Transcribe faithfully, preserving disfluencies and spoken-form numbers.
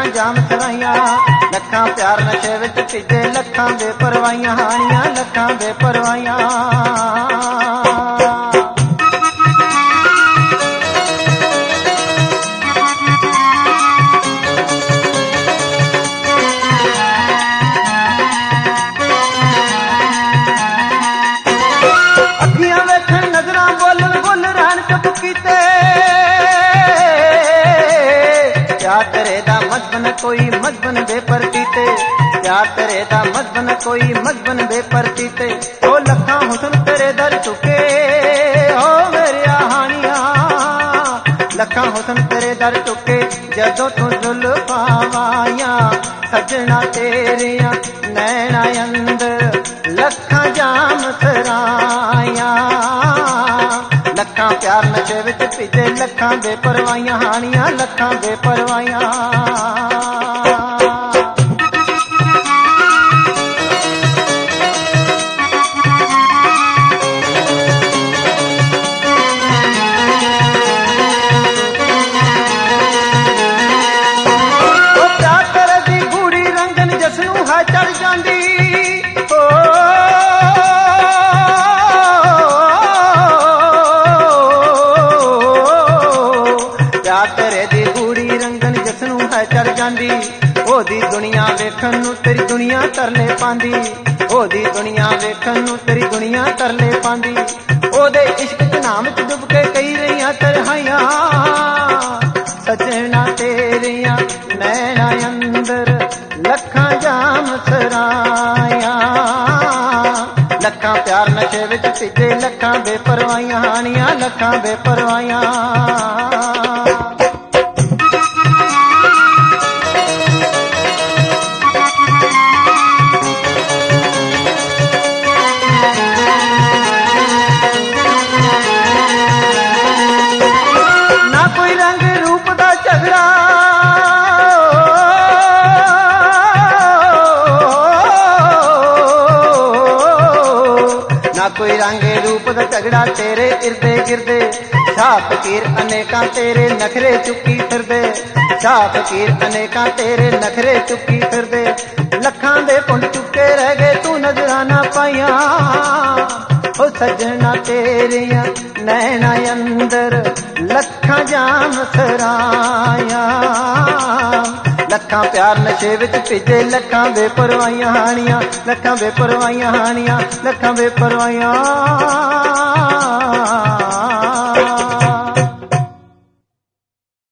ਜਾਮ ਸਰਾਈਆਂ। ਲੱਖਾਂ ਪਿਆਰ ਨਸ਼ੇ ਵਿੱਚ ਭਿੱਜੇ, ਲੱਖਾਂ ਬੇਪਰਵਾਹੀਆਂ ਹਾਣੀਆਂ, ਲੱਖਾਂ ਬੇਪਰਵਾਹੀਆਂ। ਅੱਖੀਆਂ ਵੇਖਣ ਨਜ਼ਰਾਂ ਬੋਲਣ ਬੋਲ ਰਹਿਣ ਚੁੱਪ ਕੀਤੇ। ਪਿਆਰ ਤੇਰੇ ਦਾ ਮਜ਼ਬਨ ਕੋਈ ਮਜ਼ਬਨ ਬੇਪਰਤੀਤੇ। ਪਿਆਰ ਤੇਰੇ ਦਾ ਮਜ਼ਬਨ ਕੋਈ ਮਜ਼ਬਨ ਬੇਪਰਤੀਤੇ। ਉਹ ਲੱਖਾਂ ਹੁਸਨ ਤੇਰੇ ਦਰ ਝੁਕੇ ਹੋ ਮੇਰੀਆਂ ਹਾਣੀਆਂ। ਲੱਖਾਂ ਹੁਸਨ ਤੇਰੇ ਦਰ ਝੁਕੇ ਜਦੋਂ ਤੂੰ ਜ਼ੁਲਫਾਂ ਵਾਈਆਂ। ਸੱਜਣਾ ਤੇਰੀਆਂ ਨੈਣਾ ਅੰਦਰ ਲੱਖਾਂ ਜਾਮ ਸਰਾਈਆਂ। ਲੱਖਾਂ ਪਿਆਰ ਨਸ਼ੇ ਵਿੱਚ ਭਿੱਜੇ, ਲੱਖਾਂ ਬੇਪਰਵਾਹੀਆਂ ਹਾਣੀਆਂ, ਲੱਖਾਂ ਬੇਪਰਵਾਹੀਆਂ। ਉਹ ਪਿਆਰ ਤੇਰੇ ਦੀ ਗੂੜੀ ਰੰਗਨ ਜਿਸ ਨੂੰ ਹੈ ਚੜ ਜਾਂਦੀ। ਪਿਆਰ ਤੇਰੇ ਦੀ ਗੂੜੀ ਰੰਗਨ ਜਿਸ ਨੂੰ ਹੈ ਚੜ ਜਾਂਦੀ। ਉਹਦੀ ਦੁਨੀਆ ਵੇਖਣ ਨੂੰ ਤੇਰੀ ਦੁਨੀਆ ਤਰਲੇ ਪਾਂਦੀ। ਉਹਦੀ ਦੁਨੀਆ ਵੇਖਣ ਨੂੰ ਤੇਰੀ ਦੁਨੀਆ ਤਰਲੇ ਪਾਂਦੀ। ਉਹਦੇ ਇਸ਼ਕ ਚ ਨਾਮ ਵਿੱਚ ਡੁੱਬ ਕੇ ਕਈ ਰਹੀਆਂ ਤਰਹਾਈਆਂ। ਸੱਜਣਾ ਤੇਰੀਆਂ ਨੈਣਾ ਅੰਦਰ ਲੱਖਾਂ ਜਾਮ ਸਰਾਈਆਂ। ਲੱਖਾਂ ਪਿਆਰ ਨਸ਼ੇ ਵਿੱਚ ਭਿੱਜੇ, ਲੱਖਾਂ ਬੇਪਰਵਾਹੀਆਂ ਹਾਣੀਆਂ, ਲੱਖਾਂ ਬੇਪਰਵਾਹੀਆਂ। ਨਾ ਕੋਈ ਰੰਗ ਰੂਪ ਦਾ ਝਗੜਾ, ਨਾ ਕੋਈ ਰੰਗ ਰੂਪ ਦਾ ਝਗੜਾ ਤੇਰੇ ਇਰਦੇ ਗਿਰਦੇ। ਸ਼ਾਹ ਫਕੀਰ ਅਨੇਕਾਂ ਤੇਰੇ ਨਖਰੇ ਚੁੱਕੀ ਫਿਰਦੇ। ਸ਼ਾਹ ਫਕੀਰ ਅਨੇਕਾਂ ਤੇਰੇ ਨਖਰੇ ਚੁੱਕੀ ਫਿਰਦੇ। ਲੱਖਾਂ ਦੇ ਪੁੰਡ ਚੁੱਕੇ ਰਹਿ ਗਏ ਤੂੰ ਨਜ਼ਰਾਂ ਨਾ ਪਾਈਆਂ। ਉਹ ਸੱਜਣਾ ਤੇਰੀਆਂ ਨੈਣਾ ਅੰਦਰ ਲੱਖਾਂ ਜਾਮ ਸਰਾਈਆਂ। ਲੱਖਾਂ ਪਿਆਰ ਨਸ਼ੇ ਵਿੱਚ ਭਿੱਜੇ, ਲੱਖਾਂ ਬੇਪਰਵਾਹੀਆਂ ਹਾਣੀਆਂ, ਲੱਖਾਂ ਬੇਪਰਵਾਹੀਆਂ ਹਾਣੀਆਂ, ਲੱਖਾਂ ਬੇਪਰਵਾਹੀਆਂ।